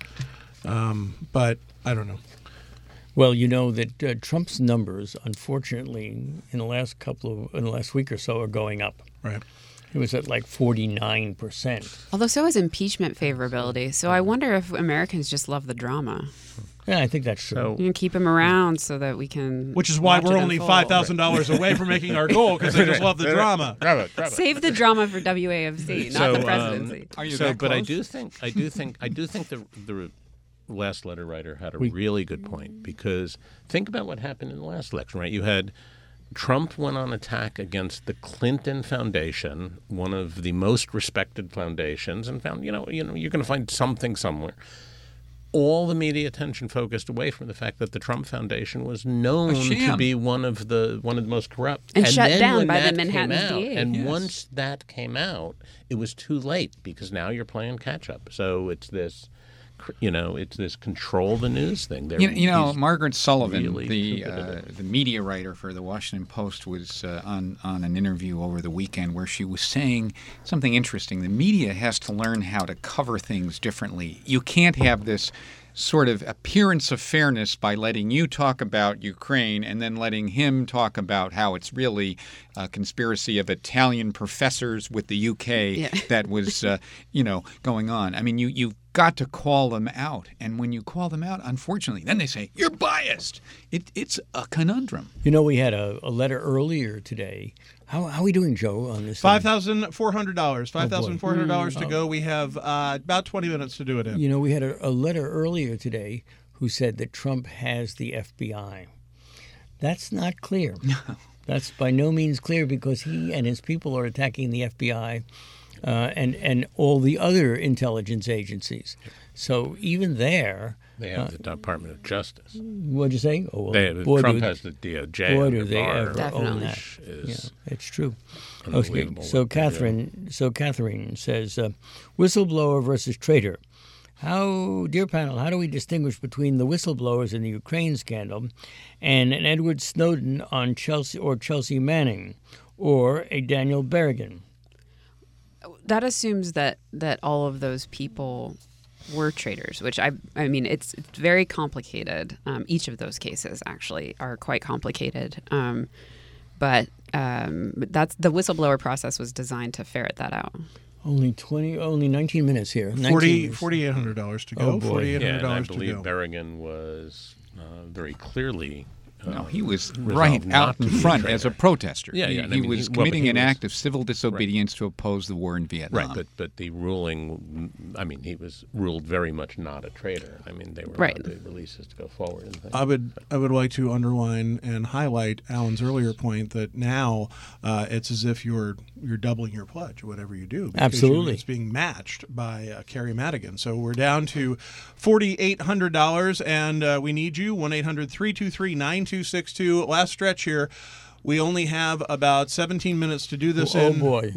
But I don't know. Well, you know that Trump's numbers, unfortunately, in the last week or so, are going up. Right. It was at like 49%. Although so is impeachment favorability. So I wonder if Americans just love the drama. Yeah, I think that's true. So, You can keep him around so that we can. Which is why watch we're it only unfold. $5,000 away from making our goal, because they just love the drama. Save the drama for WAMC, not the presidency. Are you so, that but close? I do think the last letter writer had a really good point, because think about what happened in the last election, right? You had Trump went on attack against the Clinton Foundation, one of the most respected foundations, and found, you're going to find something somewhere. All the media attention focused away from the fact that the Trump Foundation was known to be one of the most corrupt, and shut then down by that the Manhattan came out, DA. And once that came out, it was too late, because now you're playing catch up. So it's this. It's this control the news thing. Margaret Sullivan, really the media writer for the Washington Post, was on an interview over the weekend where she was saying something interesting. The media has to learn how to cover things differently. You can't have this sort of appearance of fairness by letting you talk about Ukraine and then letting him talk about how it's really a conspiracy of Italian professors with the UK that was, going on. I mean, you've got to call them out. And when you call them out, unfortunately, then they say, you're biased. It's a conundrum. You know, we had a letter earlier today. How are we doing, Joe, on this? $5,400. $5,400 to go. We have about 20 minutes to do it in. You know, we had a letter earlier today who said that Trump has the FBI. That's not clear. That's by no means clear because he and his people are attacking the FBI and all the other intelligence agencies. So even there... They have the Department of Justice. What'd you say? Oh, well, Trump has the DOJ. Boy, and do the they bar, ever own that. It's true. Okay, so Catherine says, whistleblower versus traitor. Dear panel, how do we distinguish between the whistleblowers in the Ukraine scandal and an Edward Snowden on Chelsea Manning or a Daniel Berrigan? That assumes that all of those people were traitors, which I mean, it's very complicated. Each of those cases actually are quite complicated. But that's the whistleblower process was designed to ferret that out. Only 19 minutes here. $4,800 to go. Oh, boy. $4,800 Yeah, and I to believe go. Berrigan was very clearly. No, he was right out in front as a protester. Yeah, yeah. He was committing an act of civil disobedience to oppose the war in Vietnam. Right, but the ruling, I mean, he was ruled very much not a traitor. I mean, they were allowed the releases to go forward. And things. I would like to underline and highlight Alan's earlier point that now it's as if you're doubling your pledge, whatever you do. Absolutely, it's being matched by Kerry Madigan. So we're down to $4,800, and we need you 1-800-323-9262. Last stretch here. We only have about 17 minutes to do this. Oh boy!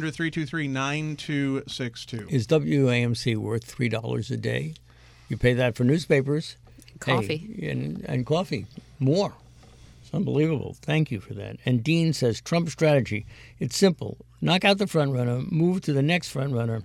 1-800-323-9262. Is WAMC worth $3 a day? You pay that for newspapers, coffee, and coffee. More. It's unbelievable. Thank you for that. And Dean says Trump's strategy. It's simple: knock out the front runner, move to the next front runner.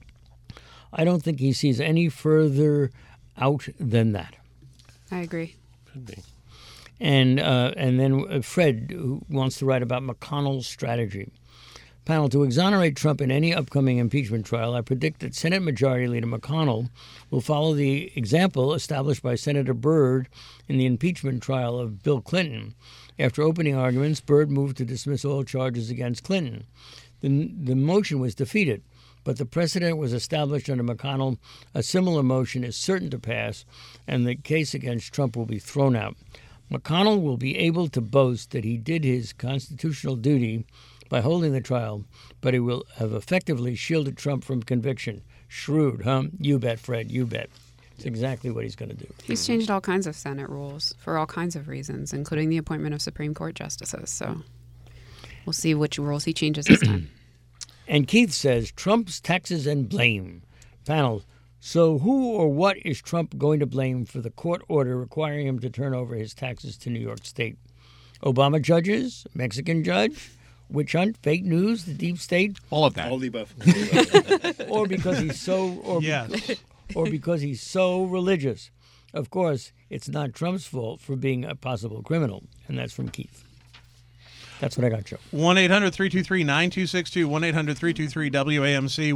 I don't think he sees any further out than that. I agree. Could be. And then Fred, who wants to write about McConnell's strategy. Panel, to exonerate Trump in any upcoming impeachment trial, I predict that Senate Majority Leader McConnell will follow the example established by Senator Byrd in the impeachment trial of Bill Clinton. After opening arguments, Byrd moved to dismiss all charges against Clinton. The motion was defeated, but the precedent was established under McConnell. A similar motion is certain to pass, and the case against Trump will be thrown out. McConnell will be able to boast that he did his constitutional duty by holding the trial, but he will have effectively shielded Trump from conviction. Shrewd, huh? You bet, Fred, you bet. It's exactly what he's going to do. He's changed all kinds of Senate rules for all kinds of reasons, including the appointment of Supreme Court justices. So we'll see which rules he changes this time. And Keith says, Trump's taxes and blame. Panel, so who or what is Trump going to blame for the court order requiring him to turn over his taxes to New York State? Obama judges? Mexican judge? Witch hunt? Fake news? The deep state? All of that. All the above. Or because he's so or because he's so religious. Of course, it's not Trump's fault for being a possible criminal. And that's from Keith. That's what I got, Joe. 1-800-323-9262, 1-800-323-WAMC,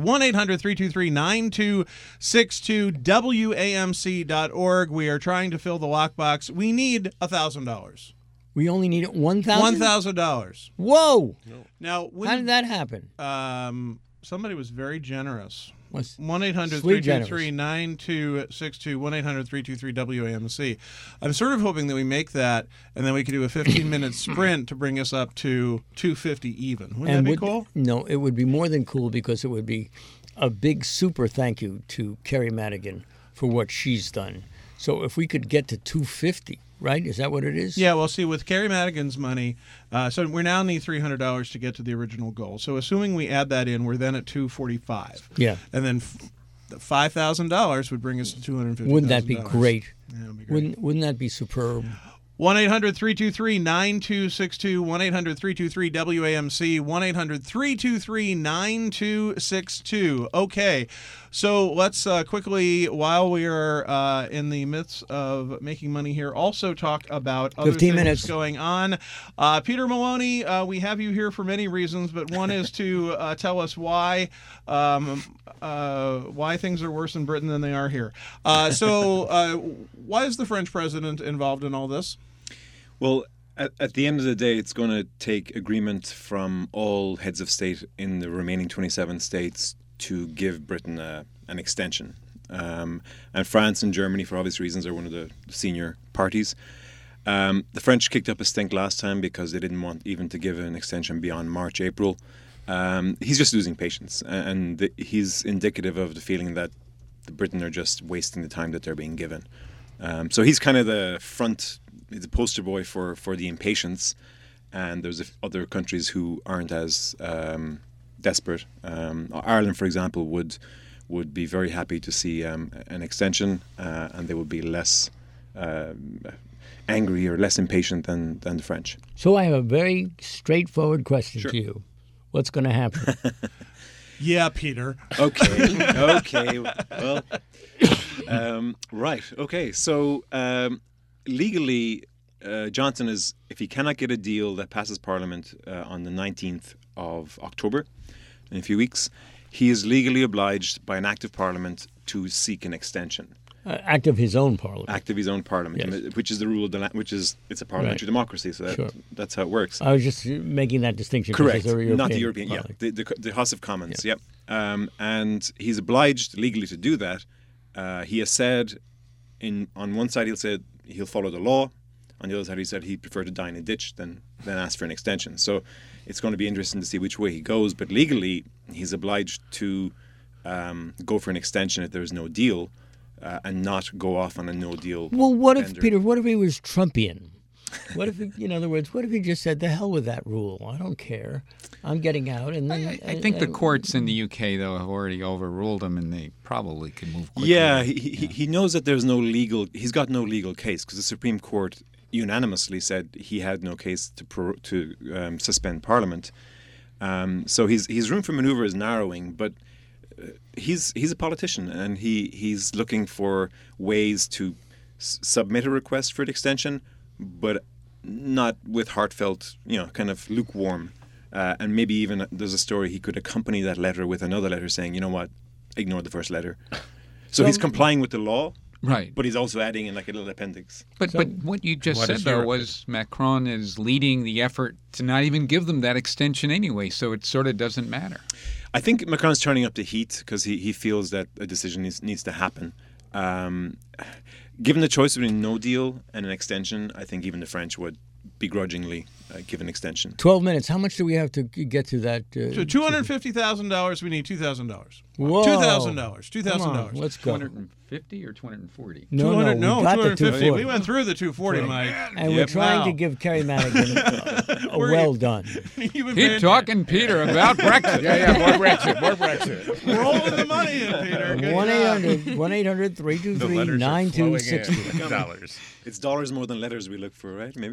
1-800-323-9262, WAMC.org. We are trying to fill the lockbox. We need $1,000. We only need $1,000? $1,000. Whoa! Now, how did that happen? Somebody was very generous. Was 1-800-323-9262, 1-800-323-WAMC. I'm sort of hoping that we make that, and then we could do a 15-minute sprint to bring us up to $250 even. Wouldn't that be cool? No, it would be more than cool because it would be a big super thank you to Kerry Madigan for what she's done. So if we could get to $250, right? Is that what it is? Yeah, well, see, with Kerry Madigan's money, so we now need $300 to get to the original goal. So assuming we add that in, we're then at $245. Yeah. And then $5,000 would bring us to $250,000. Wouldn't that be great? Yeah, it'd be great. Wouldn't that be superb? 1-800-323-9262, 1-800-323-WAMC, 1-800-323-9262. Okay, so let's quickly, while we are in the midst of making money here, also talk about other 15 things minutes. going on. Peter Maloney, we have you here for many reasons, but one is to tell us why things are worse in Britain than they are here. So why is the French president involved in all this? Well, at the end of the day, it's going to take agreement from all heads of state in the remaining 27 states to give Britain an extension. And France and Germany, for obvious reasons, are one of the senior parties. The French kicked up a stink last time because they didn't want even to give an extension beyond March, April. He's just losing patience, and he's indicative of the feeling that Britain are just wasting the time that they're being given. So he's kind of he's a poster boy for the impatience, and there's other countries who aren't as desperate. Ireland, for example, would be very happy to see an extension, and they would be less angry or less impatient than the French. So I have a very straightforward question Sure. to you. What's going to happen? Yeah, Peter. Okay. Well, right. Okay. So legally, Johnson is, if he cannot get a deal that passes Parliament on the 19th of October, in a few weeks, he is legally obliged by an act of Parliament to seek an extension. Act of his own parliament. Act of his own Parliament, Yes. which is the rule of the it's a parliamentary Right. democracy, so Sure. that's how it works. I was just making that distinction. Correct. Because they're Not the European. Parliament. Yeah, the House of Commons. Yep. And he's obliged legally to do that. He has said, on one side he'll follow the law. On the other side, he said he'd prefer to die in a ditch than ask for an extension. So it's going to be interesting to see which way he goes. But legally, he's obliged to go for an extension if there's no deal, and not go off on a no deal. Well, what if, bender. Peter, what if he was Trumpian? What if, in other words, what if he just said, the hell with that rule? I don't care. I'm getting out. And then, I think the courts in the UK, though, have already overruled him, and they probably can move quickly. Yeah, he knows that there's he's got no legal case, because the Supreme Court unanimously said he had no case to suspend Parliament. So his room for maneuver is narrowing, but he's a politician, and he's looking for ways to submit a request for an extension, but not with heartfelt, kind of lukewarm. And maybe even there's a story he could accompany that letter with another letter saying, you know what, ignore the first letter. So he's complying with the law, Right. but he's also adding in like a little appendix. But what you just What said, is though, your- was Macron is leading the effort to not even give them that extension anyway, so it sort of doesn't matter. I think Macron's turning up the heat because he feels that a decision needs to happen. Given the choice between no deal and an extension, I think even the French would begrudgingly give an extension. 12 minutes. How much do we have to get to that? So $250,000, we need $2,000. Whoa. $2,000. Come on, $2,000. let's go. 250 or 240? No, 200, we no, got the 250. 240. We went through the 240, Mike. And we're trying to Wow. give Kerry Madigan a We're- well done. You've been Keep paying- talking, Peter, about Brexit. More Brexit. Rolling the money in, Peter. Good job. 1-800-323-9260. Dollars. It's dollars more than letters we look for, right? Maybe.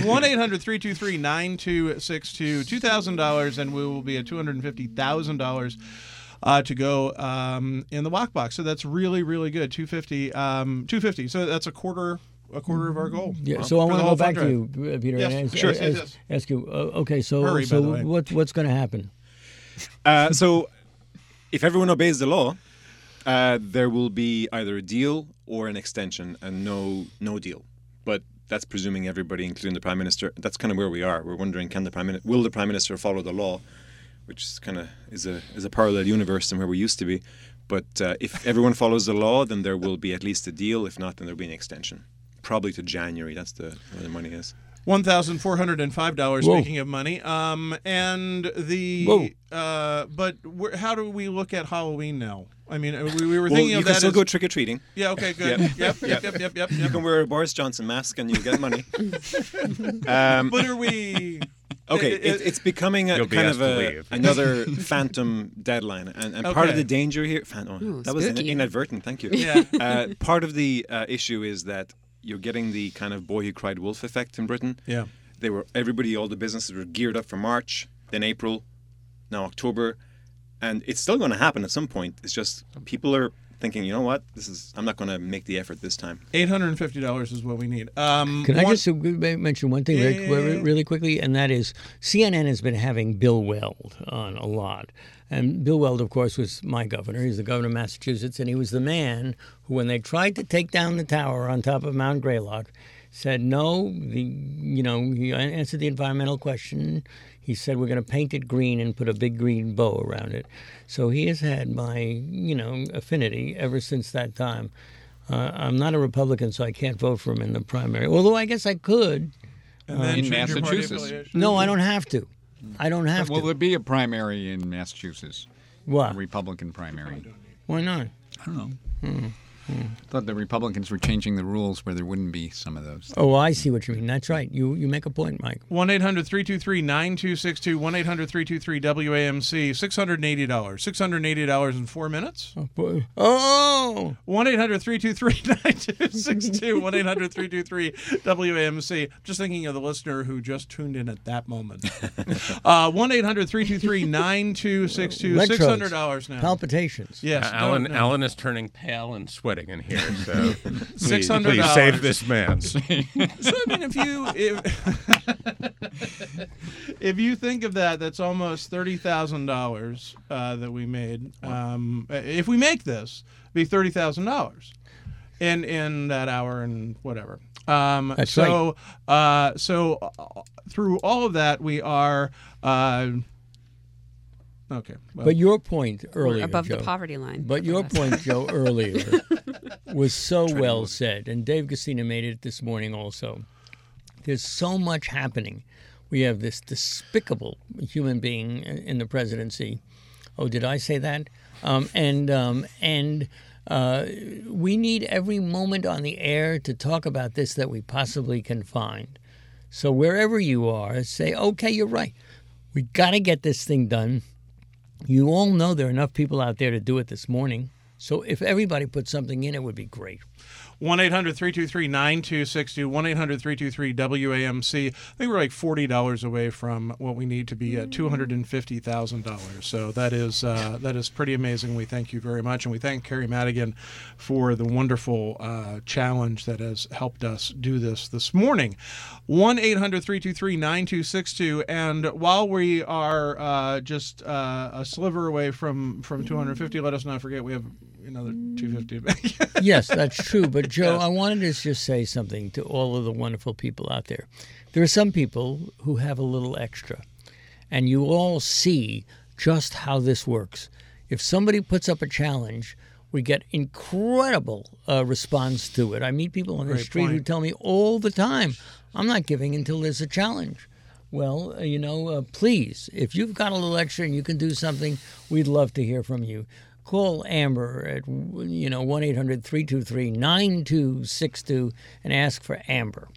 1-800-323-9262, $2,000, and we will be at $250,000 to go in the lockbox. So that's really, really good. $250. So that's a quarter of our goal. Yeah, so I For want the to whole go back fund to drive. you, Peter, Yes, and sure, yes. ask you. Okay, so Hurry, by the way. what's going to happen? So if everyone obeys the law, there will be either a deal or an extension and no deal. But that's presuming everybody, including the Prime Minister. That's kind of where we are. We're wondering, will the Prime Minister follow the law? Which kind of is a parallel universe than where we used to be. But if everyone follows the law, then there will be at least a deal. If not, then there'll be an extension. Probably to January. That's where the money is. $1,405. Whoa. Speaking of money, and the Whoa. but how do we look at Halloween now? I mean, we were Well, thinking you of can that still as go trick or treating. yeah. Okay, good. Yep. You can wear a Boris Johnson mask and you'll get money. But are we? Okay, it's becoming You'll be kind asked of to leave. another phantom deadline, and part of Okay. the danger here. Ooh, That was spooky. inadvertent. Thank you. Yeah. Part of the issue is that you're getting the kind of boy who cried wolf effect in Britain. Yeah. All the businesses were geared up for March, then April, now October, and it's still going to happen at some point. It's just people are thinking, you know what, I'm not going to make the effort this time. $850 is what we need. Can I just mention one thing really quickly, and that is CNN has been having Bill Weld on a lot. And Bill Weld, of course, was my governor. He's the governor of Massachusetts, and he was the man who, when they tried to take down the tower on top of Mount Greylock, said no. He answered the environmental question. He said, we're going to paint it green and put a big green bow around it. So he has had my, affinity ever since that time. I'm not a Republican, so I can't vote for him in the primary. Although I guess I could. In Massachusetts. No, I don't have to. Will there be a primary in Massachusetts? What? A Republican primary. Why not? I don't know. I thought the Republicans were changing the rules where there wouldn't be some of those. Oh, I see what you mean. That's right. You make a point, Mike. 1-800-323-9262, 1-800-323-WAMC, $680. $680 in 4 minutes? Oh! 1-800-323-9262, 1-800-323-WAMC. Just thinking of the listener who just tuned in at that moment. 1-800-323-9262, $600 now. Palpitations. Yes. Alan is turning pale and sweating in here, so $600. Please save this man. So I mean, if you think of that, that's almost $30,000 that we made. If we make this, it'd be $30,000 in that hour and whatever. That's right. So through all of that, we are. Okay. Well. But your point earlier, above Joe, the poverty line. But your point, Joe, earlier was so well said, and Dave Gacina made it this morning also. There's so much happening. We have this despicable human being in the presidency. Oh, did I say that? We need every moment on the air to talk about this that we possibly can find. So wherever you are, say, okay, you're right. We got to get this thing done. You all know there are enough people out there to do it this morning. So if everybody put something in, it would be great. 1-800-323-9262, 1-800-323-WAMC. I think we're like $40 away from what we need to be at $250,000. So that is pretty amazing. We thank you very much, and we thank Carrie Madigan for the wonderful challenge that has helped us do this morning. 1-800-323-9262, and while we are just a sliver away from 250, let us not forget we have another 250. Yes, that's true. But Joe, yes. I wanted to just say something to all of the wonderful people out there. There are some people who have a little extra, and you all see just how this works. If somebody puts up a challenge, we get incredible response to it. I meet people on the street who tell me all the time, I'm not giving until there's a challenge. Well, please, if you've got a little extra and you can do something, we'd love to hear from you. Call Amber at 1-800-323-9262 and ask for Amber.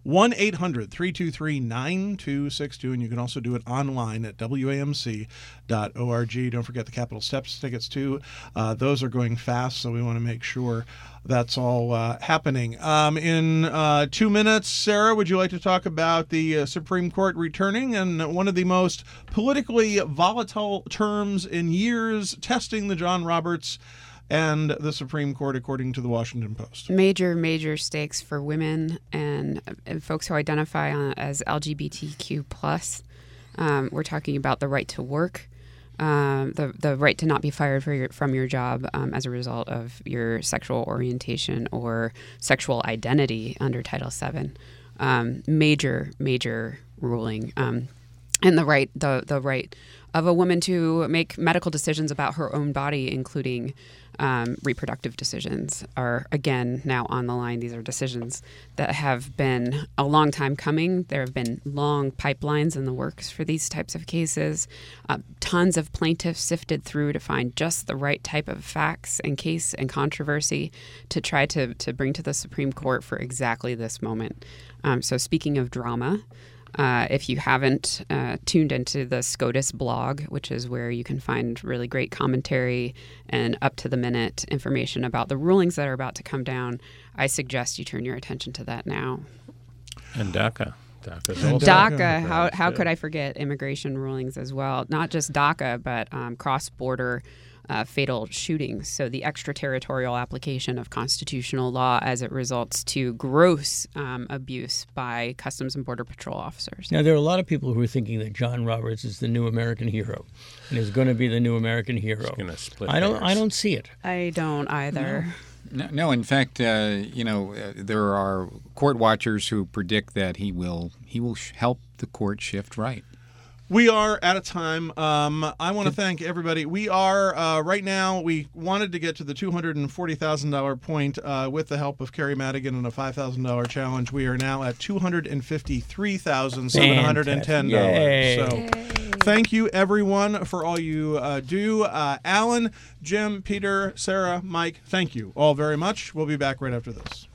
1-800-323-9262, and you can also do it online at WAMC.org. Don't forget the Capital Steps tickets, too. Those are going fast, so we want to make sure that's all happening. In 2 minutes, Sarah, would you like to talk about the Supreme Court returning and one of the most politically volatile terms in years, testing the John Roberts and the Supreme Court, according to the Washington Post? Major stakes for women and folks who identify as LGBTQ+. We're talking about the right to work, the right to not be fired from your job as a result of your sexual orientation or sexual identity under Title VII. Major ruling. And the right of a woman to make medical decisions about her own body, including reproductive decisions, are again now on the line. These are decisions that have been a long time coming. There have been long pipelines in the works for these types of cases. Tons of plaintiffs sifted through to find just the right type of facts and case and controversy to try to bring to the Supreme Court for exactly this moment. So speaking of drama, If you haven't tuned into the SCOTUS blog, which is where you can find really great commentary and up-to-the-minute information about the rulings that are about to come down, I suggest you turn your attention to that now. And DACA. DACA. How could I forget immigration rulings as well? Not just DACA, but cross-border fatal shootings. So the extraterritorial application of constitutional law as it results to gross abuse by Customs and Border Patrol officers. Now, there are a lot of people who are thinking that John Roberts is the new American hero and is going to be the new American hero. I don't see it. I don't either. No, in fact, there are court watchers who predict that he will help the court shift right. We are out of time. I want to thank everybody. We are, right now, we wanted to get to the $240,000 point with the help of Kerry Madigan and a $5,000 challenge. We are now at $253,710. So thank you, everyone, for all you do. Alan, Jim, Peter, Sarah, Mike, thank you all very much. We'll be back right after this.